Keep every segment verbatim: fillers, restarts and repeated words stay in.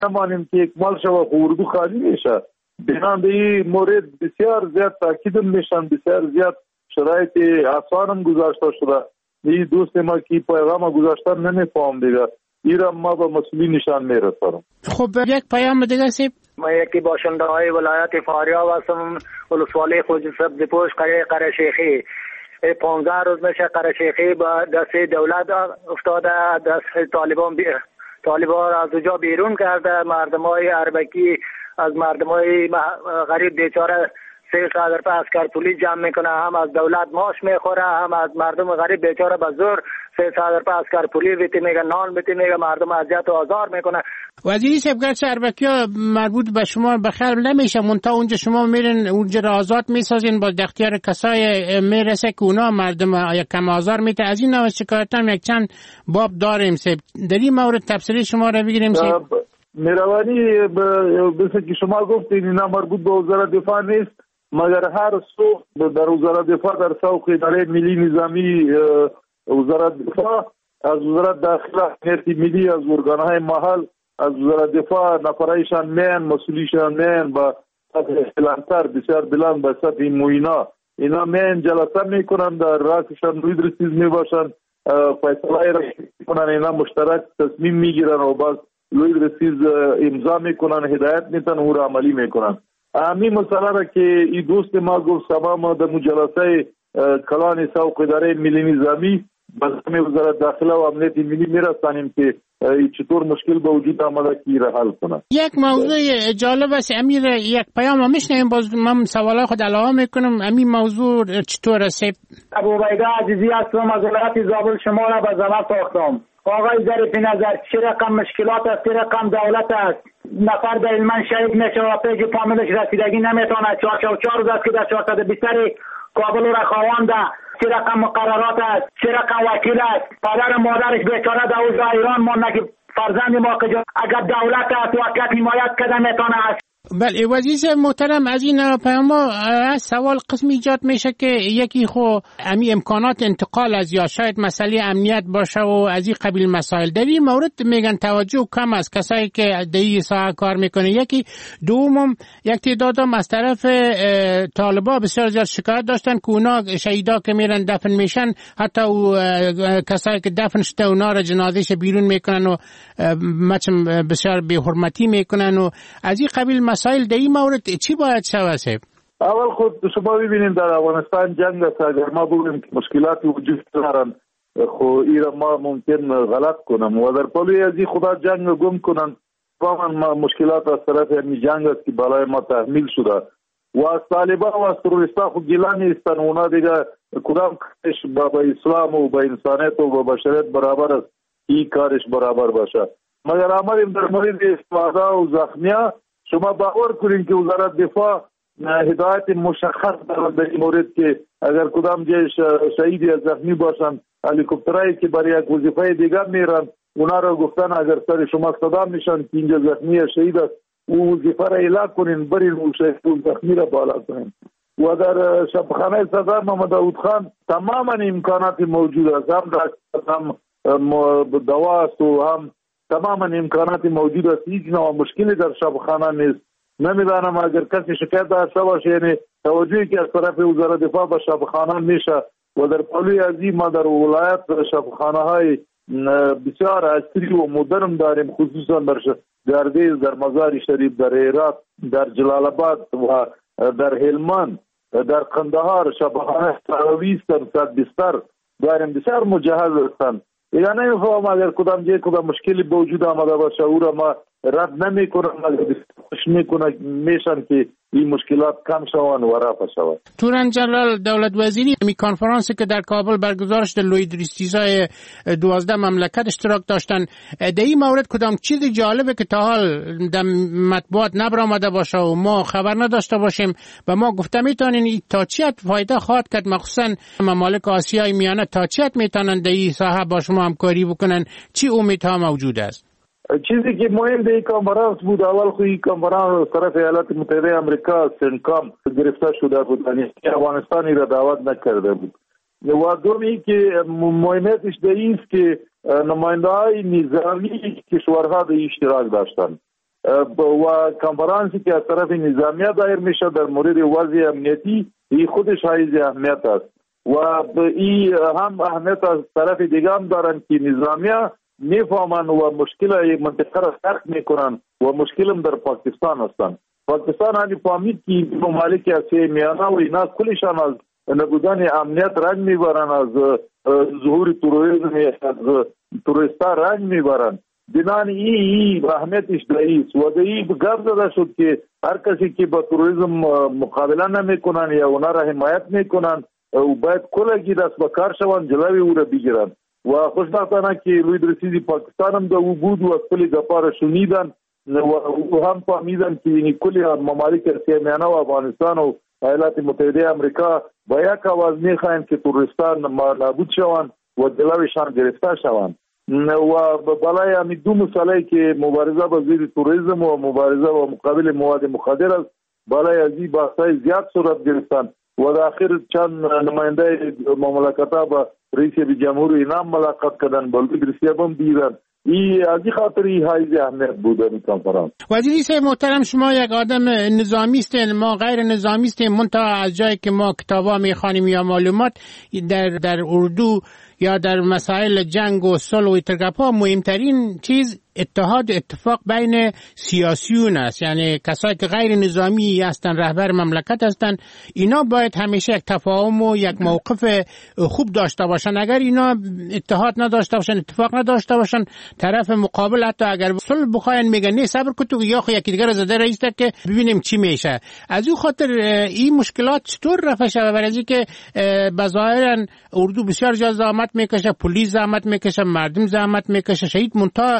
نمانیم که اکمال شود اردو خالی میشه. بنابراین این مورد بسیار زیاد تاکید میشن، بسیار زیاد شرایط آسانم گذاشته شده. این دوست ما که پیغام گذاشتن نمیفهم دیگه، ایران ما به مسئولین نشان میرسانم. خب یک پیام دیگه سیب، ما یکی باشنده های ولایت فاریاب هستم، ولسوالی خوجه سبزپوش قریه قره‌شیخی. پانزده روز میشه قره‌شیخی با دست دولت افتاده، دست طالبان بی... طالبان از اونجا بیرون کرده. مردم های اربکی از مردم های غریب بیچاره سه صدر پا اسکر پولیس جمع میکنه، هم از دولت ماش میخوره، هم از مردم غریب بیچاره به زور سه صدر پا اسکر پولیس بیتی میگه، نان بیتی میگه، مردم اذیت و آزار میکنه. وزیری صاحب گرچه اربکی ها مربوط به شما بخیر نمیشه، منتها اونجا شما میرین اونجا را آزاد میسازین، با اختیار کسای میرسه که اونا مردم یک کم آزار میته. از این نوع شکایت هم یک چند باب داریم سیب، در این مورد تفسیری شما را بگیریم سیب. مهربانی بسه که شما گفتین اینا مربوط به وزارت دفاع نیست، مگر هر سو در وزارت دفاع در سوق اداره ملی نظامی وزارت دفاع، از وزارت داخله امنیت ملی، از ارگانهای محل، از وزارت دفاع نفرایشان مین مسئولیشان مین با اختلانتر بسیار بلند به سطح موینا اینا مین جلسه میکنن، در راسشان روی درستیز میباشن، فیصله را میکنن، اینا مشترک تصمیم میگیرن و باز روی درستیز امضا میکنن، هدایت میتن و را عملی میکنن. همین مسئله را که این دوست ما گفت سبا ما در جلسه کلان سوق اداره ملی نظامی به وزارت داخله و امنیت ملی میرسانیم که چطور مشکل به وجود آمده که را حل کنه. یک موضوع جالب است امیر، یک پیام میشنیم، باز من سوالای خود علاوه میکنم. امین موضوع چطور است؟ ابو عبیده عزیزی هستم، از ولایت زابل شما را به زبان ساختم. آقای ظریف نظر، چه رقم مشکلات است، چه رقم دولت است. نفر در علمان شهید میشه و پیج فامیلش رسیدگی نمیتونه. چهارصد و چهار روز است که در چهارصد و بیست کابل را خوانده. چه رقم مقررات است، چه رقم وکیل است. پدر مادرش بیچاره در اوضاع ایران مانده که فرزند ما که اگر دولت است وکیل حمایت کده میتونه است. بله وزیر محترم، از این پیام سوال قسمی ایجاد میشه که یکی خو امی امکانات انتقال از یا شاید مسئله امنیت باشه و از این قبیل مسائل در این مورد میگن توجه کم از کسایی که در این ساحه کار میکنه. یکی دوم یک تعدادم از طرف طالبا بسیار زیاد شکایت داشتن که اونا شهیدا که میرن دفن میشن حتی او کسایی که دفن شده اونا را جنازهش بیرون میکنن و مچم بسیار بی حرمتی میکنن و از این قبیل مسائل در این مورد چی باید شود؟ اول خود شما ببینید در افغانستان جنگ است، اگر ما بگوییم که مشکلاتی وجود دارن خو ایران ما ممکن غلط کنم و در پلوی از این خدا جنگ گم کنن. واقعا مشکلات از طرف همین جنگ است که بالای ما تحمیل شده و از طالبان و از تروریستا خود گیلا نیستن. اونا دیگه کدام کارش با اسلام و با انسانیت و با بشریت برابر است، این کارش برابر باشه. مگر آمدیم در مورد استفاده و زخمیا، شما باور کنید که وزارت دفاع هدایت مشخص دارد در این مورد که اگر کدام جای شهید یا زخمی باشن هلیکوپترایی که برای یک وظیفه دیگر میرن اونا را گفتن اگر سر شما صدا میشن که اینجا زخمی یا شهید است او وظیفه را اعلام کنین، برین اون شهید و زخمی را بالا کنین. و در شبخانه صدر محمد داود خان تماما امکانات موجود است، هم هم دوا است و هم تماما امکانات موجود است. هیچ نوع مشکلی در شبخانه نیست. نمیدانم اگر کسی شکایت داشته باشه یعنی توجهی که از طرف وزارت دفاع به شبخانه میشه و در پلوی ازی ما در ولایت شبخانه های بسیار عصری و مدرن داریم، خصوصا در گردیز، در مزار شریف، در هرات، در جلال آباد و در هلمند، در قندهار شبخانه سرویستن صد بستر داریم، بسیار مجهز هستند. یا نمیفهم اگر کدام جای کدام مشکلی به وجود آمده باشه او را ما رد نمی کنم، خوش می کنم میشن که این مشکلات کم شوند و رفع شوند. تورن جنرال دولت وزیری می کنفرانسی که در کابل برگزار شد لوید ریستیزای دوازده مملکت اشتراک داشتن، در این مورد کدام چیز جالبه که تا حال در مطبوعات نبرآمده باشه و ما خبر نداشته باشیم و ما گفته میتونین تا چی فایده خواهد کرد، مخصوصا ممالک آسیای میانه تا چی میتونن در این ساحه با شما همکاری بکنن، چی امیدها موجود است؟ چیزی که مهم در این کنفرانس بود، اول خو این کنفرانس طرف ایالات متحده آمریکا سنکام گرفته شده بود، یعنی افغانستانی را دعوت نکرده بود. و دومی که مهمیتش در این است که نماینده های نظامی کشورها در اشتراک داشتند و کنفرانسی که از طرف نظامیه دایر میشه در مورد وضع امنیتی این خودش حیز اهمیت است و این هم اهمیت از طرف دیگه هم دارن که نظامیه میفهمن و مشکل منطقه را درک میکنن و مشکل هم در پاکستان هستن. پاکستان همی فهمید که ممالک آسیای میانه و اینا کلشان از نبودن امنیت رنج میبرن، از ظهور تروریسم از تروریستا رنج میبرن. بنان ای ای اهمیتش دایست و دایی گفت زده شد که هر کسی که با تروریسم مقابله نمیکنن یا اونا را حمایت میکنن و باید کلگی دست به کار شوند جلوی او را بگیرن. و خوشبختانه که لوی درسیزی پاکستان هم دا بود و کلی گپا را شنیدن و هم فهمیدن که این کلی ممالک آسیای میانه و افغانستان و ایالات متحده امریکا با یک آواز میخواهند که تروریستان نابود شوند و جلویشان گرفته شوند. و بالای همی دو مسئله که مبارزه با ضد تروریسم و مبارزه با مقابل مواد مخدر است، بالای از این بحث‌های زیاد صورت گرفتن و در آخر چند نماینده مملکت‌ها با رئیس جمهور اینا ملاقات کردن، با رئیس هم دیدن. این از این خاطر این حیز اهمیت بود این کنفرانس. وزیر صاحب محترم، شما یک آدم نظامی هستین، ما غیر نظامی هستیم، منتها از جایی که ما کتابا میخوانیم یا معلومات در در اردو یا در مسائل جنگ و صلح و اتفاقا مهمترین چیز اتحاد اتفاق بین سیاسیون است، یعنی کسایی که غیر نظامی هستن، رهبر مملکت هستن، اینا باید همیشه یک تفاهم و یک موقف خوب داشته باشن. اگر اینا اتحاد نداشته باشن، اتفاق نداشته باشن، طرف مقابل حتی اگر صلح بخواین میگن نه صبر کن تو یا خو یکی دیگر زده رئیس که ببینیم چی میشه. از اون خاطر این مشکلات چطور رفع شود؟ برای اینکه بظاهرا اردو بسیار زحمت میکشه، پلیس زحمت میکشه، مردم زحمت میکشه، شهید منتها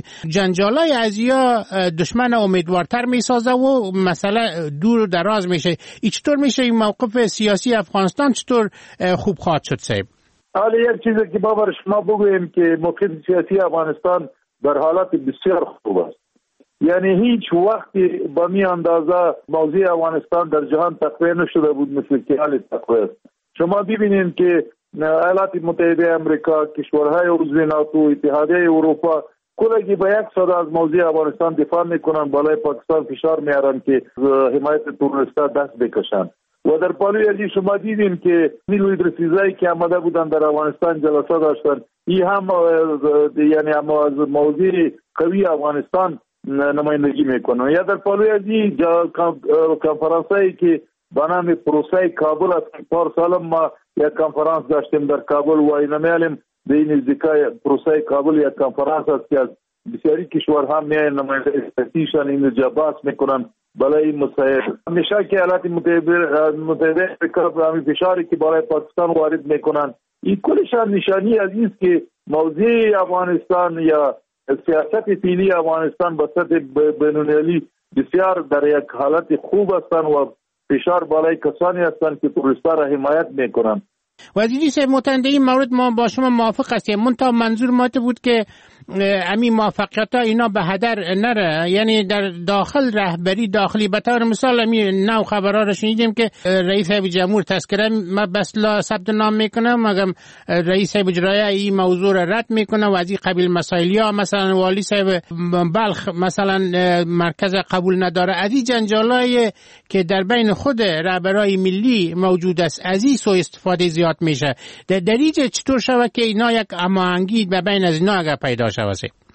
جنجالای ازیا دشمن امیدوارتر میسازه و مسئله دور دراز میشه. این چطور میشه این موقف سیاسی افغانستان چطور خوب خواهد شد صاحب؟ حالا یک چیزی که بابر شما بگویم که موقف سیاسی افغانستان در حالت بسیار خوب است. یعنی هیچ وقتی با می اندازه موضوع افغانستان در جهان تقویه نشده بود مثل که حال تقویه است. شما ببینید که ایالات متحده امریکا، کشورهای عضو ناتو، اتحادیه اروپا کلگی با یک صدا از موضوع افغانستان دفاع میکنن، بالای پاکستان فشار میارن که حمایت تروریستا دست بکشن. و در پالوی ازی شما دیدیم که نیلوی درسیزایی که آمده بودن در افغانستان جلسه داشتن، این هم یعنی هم از موضوع قوی افغانستان نمایندگی میکنن. یا در پالوی ازی کنفرانسایی که به نام پروسه کابل است، پار سال ما یک کنفرانس داشتیم در کابل و این میالیم به این نزدیکای پروسه کابل یک کنفرانس است که از بسیاری کشورها میان نماینده استاتیشن این جباس میکنن بالای این مسائل. همیشه که ایالات متحده امریکا برای فشاری که بالای پاکستان وارد میکنن، این کلشان نشانی از این که موضوع افغانستان یا سیاست فعلی افغانستان به سطح بین‌المللی بسیار در یک حالت خوب هستند و فشار بالای کسانی هستند که تروریستا را حمایت میکنن. وزیری صاحب محترم، این مورد ما با شما موافق هستیم، منتها منظور ما بود که امی موفقیت ها اینا به هدر نره، یعنی در داخل رهبری داخلی به طور مثال امی نو خبرها را شنیدیم که رئیس جمهور تذکره ما بس لا ثبت نام میکنه، مگم رئیس اجرایی این موضوع را رد میکنه و از این قبیل مسائلی ها، مثلا والی صاحب بلخ مثلا مرکز قبول نداره. از این جنجالای که در بین خود رهبرای ملی موجود است از این سوء استفاده زیاد میشه. در دریجه چطور شود که اینا یک هماهنگی به بین از اینا اگر پیدا شود؟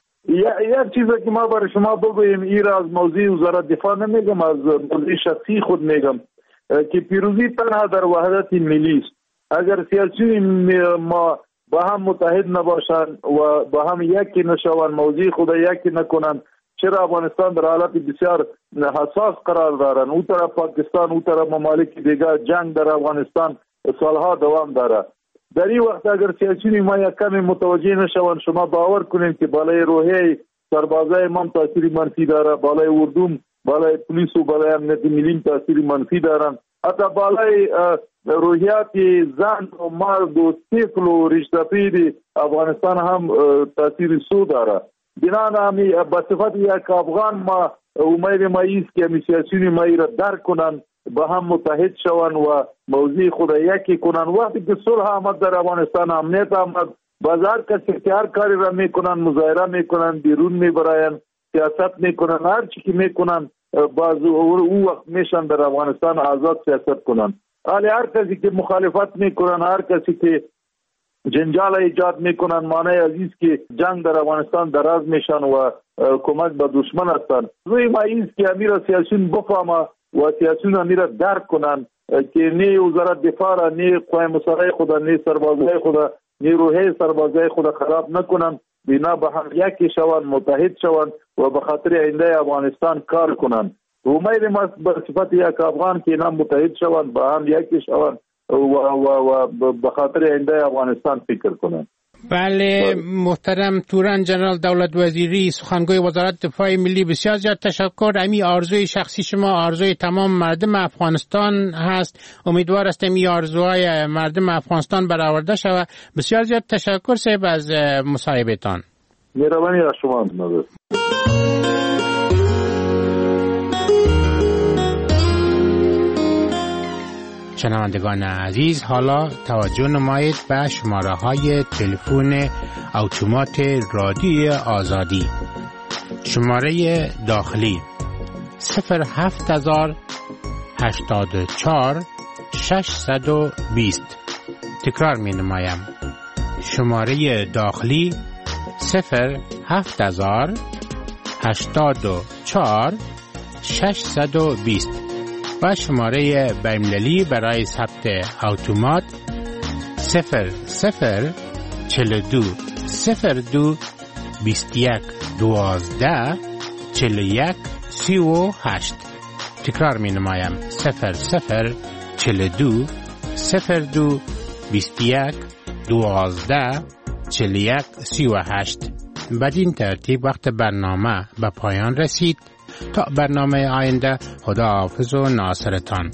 یک چیزی که ما برای شما بگویم، این را از موضوع وزارت دفاع نمیگم، از موضوع شخصی خود میگم که پیروزی تنها در وحدت ملی است. اگر سیاسی ما با هم متحد نباشند و با هم یکی نشوند، موضوع خود یکی نکنند، چرا افغانستان در حالت بسیار حساس قرار دارن، اون طرف پاکستان، اون طرف ممالک دیگر، جنگ در افغانستان سالها دوام داره. در این وقت اگر سیاسیون ما یک کمی متوجه نشوند، شما باور کنید که بالای روحیه سربازای ما تاثیر منفی داره، بالای اردوم، بالای پلیس و بالای امنیت ملی تاثیر منفی دارن، حتی بالای روحیات زن و مرد و طفل و رشته‌پیر افغانستان هم تاثیر سو داره. بنابراین همی به صفت یک افغان ما امید ما ایست که همی سیاسیون ما را درک کنند، با هم متحد شوند و موضوع خود یکی کنند. وقتی که صلح آمد در افغانستان، امنیت آمد، بازار کسی که هر کاری را میکنن، مظاهره میکنن، بیرون میبراین، سیاست میکنن، هر چی که میکنن باز او وقت میشن در افغانستان آزاد سیاست کنن. ولی هر کسی که مخالفت میکنن، هر کسی که جنجال ایجاد میکنن، معنی عزیز که جنگ در افغانستان دراز میشن و کمک به دشمن هستن. روی ما ایست که امیر سیاسیون بفهمه و سیاسیون امیر درک کنن که نه وزارت دفاع، نه قوای مسلحه خود، نه سربازای خود، نیروهای سربازای خود خراب نکنن، بنا به هم یکی شوند، متحد شوند و به خاطر آینده افغانستان کار کنند. امید ما به صفت یک افغان که اینا متحد شوند، به هم یکی شوند و و و به خاطر آینده افغانستان فکر کنند. بله محترم توران جنرال دولت وزیری، سخنگوی وزارت دفاع ملی، بسیار زیاد تشکر. امی آرزوی شخصی شما آرزوی تمام مردم افغانستان هست. امیدوار هستم این آرزوهای مردم افغانستان برآورده شود. بسیار زیاد تشکر صاحب از مصاحبهتان. مهربانی از شما. مدد. شنوندگان عزیز، حالا توجه نمایید به شماره های تلفن اتومات رادیو آزادی. شماره داخلی صفر هفت هزار هشتاد و چهار ششصد و بیست. تکرار می نمایم. شماره داخلی صفر هفت هزار هشتاد و چهار ششصد و بیست و شماره بین‌المللی برای ثبت اتومات صفر صفر چهل و دو صفر دو بیست و یک دوازده چهل و یک سی و هشت. تکرار می نمایم. صفر صفر چهل و دو صفر دو بیست و یک دوازده چهل و یک سی و هشت. بدین ترتیب وقت برنامه به پایان رسید. تا برنامه آینده، خدا حافظ و ناصرتان.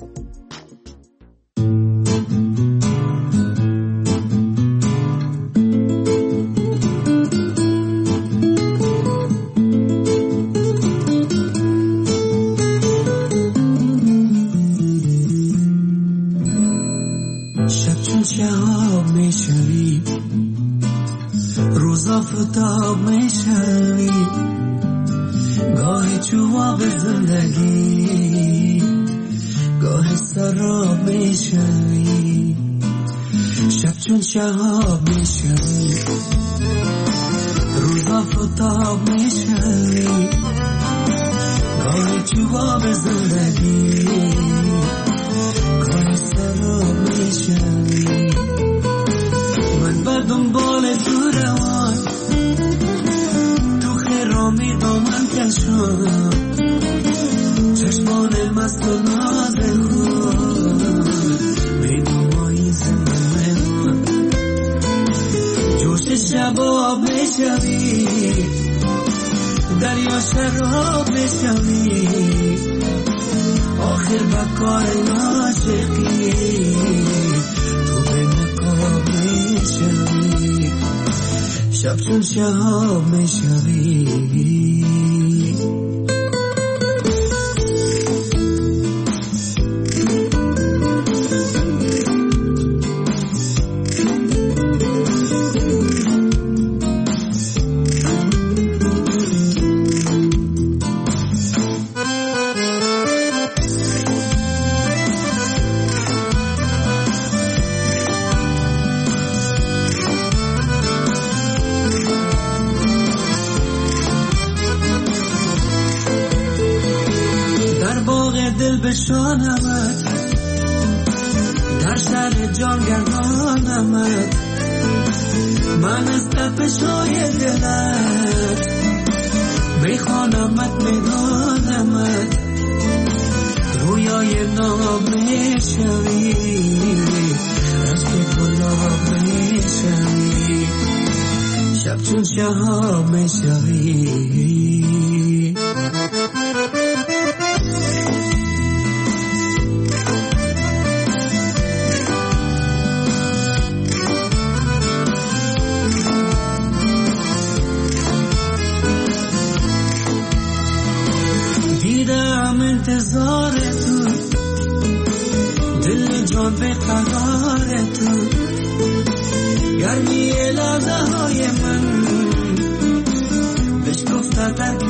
شب چون شهاب میشوی، روزا فتاب میشوی، گاهی جواب زندگی، گاهی سراب میشوی. شب چون شهاب میشوی، روزا فتاب میشوی، گاهی جواب زندگی، گاهی سراب میشوی. من به دنبال تو روان، تو خیرامی دامن کشم، چشمان مست و ناز خود بینمایی زمان من. جوش شباب میشوی، دریا شراب میشوی، آخر بکار عاشقی تو به نکاب میشوی. شب چون شهاب میشوی. بشانمت در شهر جان گردانمت، من از تپش‌های دلت میخوانمت میدانمت، رویای ناب میشوی، عشق گلاب میشوی. شب چون شهاب میشوی. انتظار تو، دل جان به قرار تو، گرمی لحظه های من بشکفته در